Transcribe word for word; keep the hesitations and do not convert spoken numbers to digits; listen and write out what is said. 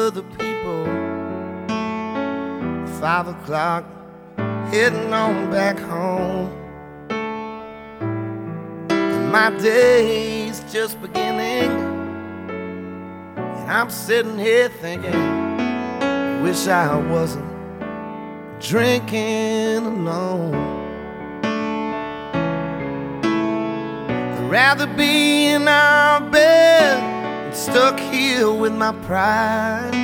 other people. Five o'clock, heading on back home. And my day's just beginning, and I'm sitting here thinking, wish I wasn't drinking alone. I'd rather be in our bed than stuck here with my pride.